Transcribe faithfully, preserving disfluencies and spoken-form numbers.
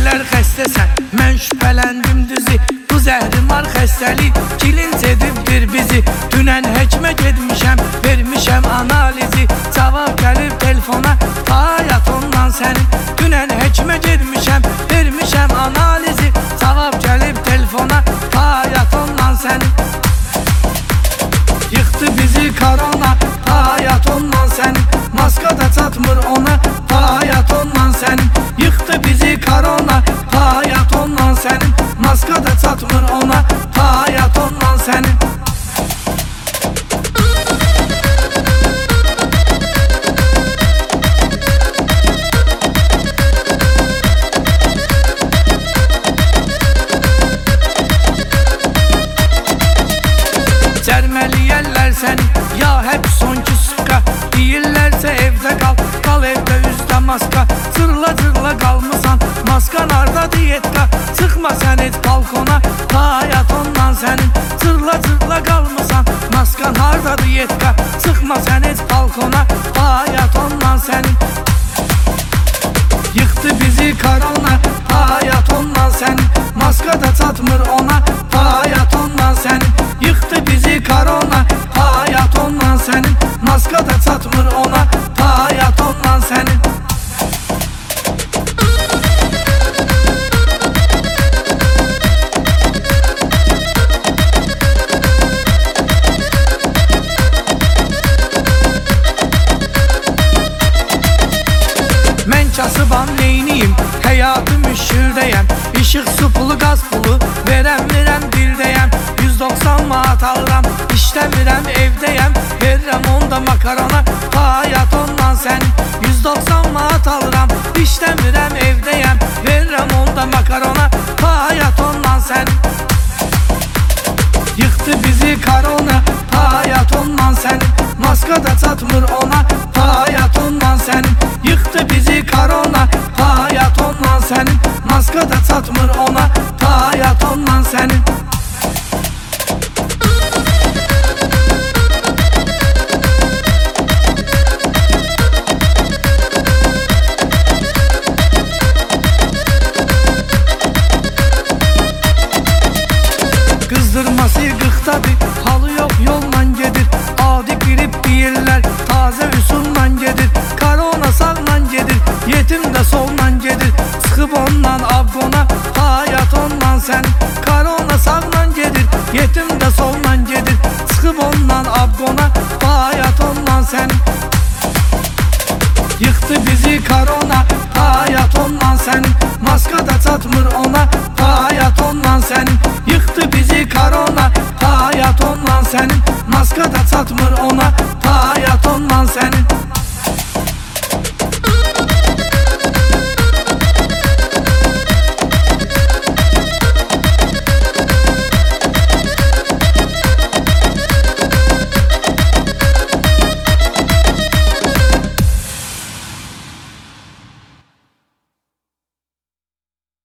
Deyirlər xəstəsən, mən şübhələndim düzü. Bu zəhrim var xəstəlik, kilinç edibdir bizi. Dünən həkimə getmişəm, vermişəm analizi. Cavab gəlib telefona, hayat ondan sənin. Dünən həkimə getmişəm, vermişəm analizi. Cavab gəlib telefona, hayat ondan sənin. Yıxdı bizi korona, hayat ondan sənin. Maska da çatmır ona, hayat ondan sənin. Yıxdı bizi korona, hayat ondan sənin. Maska da çatmır ona, hayat ondan sənin. Cərməliyərlər səni, ya hep son küska. Deyirlərsə evdə qal, qal evdə üzdə maska. Cırla cırla qalmısan, maskan arda diyetka. Çıxma sən et balkona, hayat ondan sənin. Cırla cırla qalmısan, maskan arda diyetka. Çıxma sən et balkona, hayat ondan sənin. Yıxdı bizi korona, hayat ondan sənin. Maska da çatmır ona, hayat ondan sənin. Yıxdı bizi korona, hayat ondan sənin. Maska da çatmır ona, hayat ondan sənin. Mən kasıbam neyniyim, həyatım üşürdəyəm. İşıq su pulu, qaz pulu, verəm verəm dildəyəm. yüz doxsan manat alıram, işləmirəm evdəyəm. Verirəm onda makarona, hayat ondan sənin. yüz doxsan manat alıram, işləmirəm evdəyəm. Verirəm onda makarona, hayat ondan sənin. Yıxdı bizi korona, hayat ondan sənin. Maska da çatmır ona, hayat ondan sənin. Yıxdı bizi korona, hayat ondan sənin. Maska da çatmır ona, hayat ondan sənin. Qızdırması qıxdadır, halı yox yolla gedir. Adi qrip deyirlər, tazə üsulla gedir. Korona sağla gedir, yetim də solla gedir. Çıxıb ondan abqona, hayat ondan sənin. Korona sağla gedir, yetim də solla gedir. Çıxıb ondan abqona, hayat ondan sənin. Yıxdı bizi korona, hayat ondan sənin. Maska da çatmır ona, hayat ondan sənin. Yıxdı bizi korona, hayat ondan sənin. Maska da çatmır ona, hayat ondan sənin.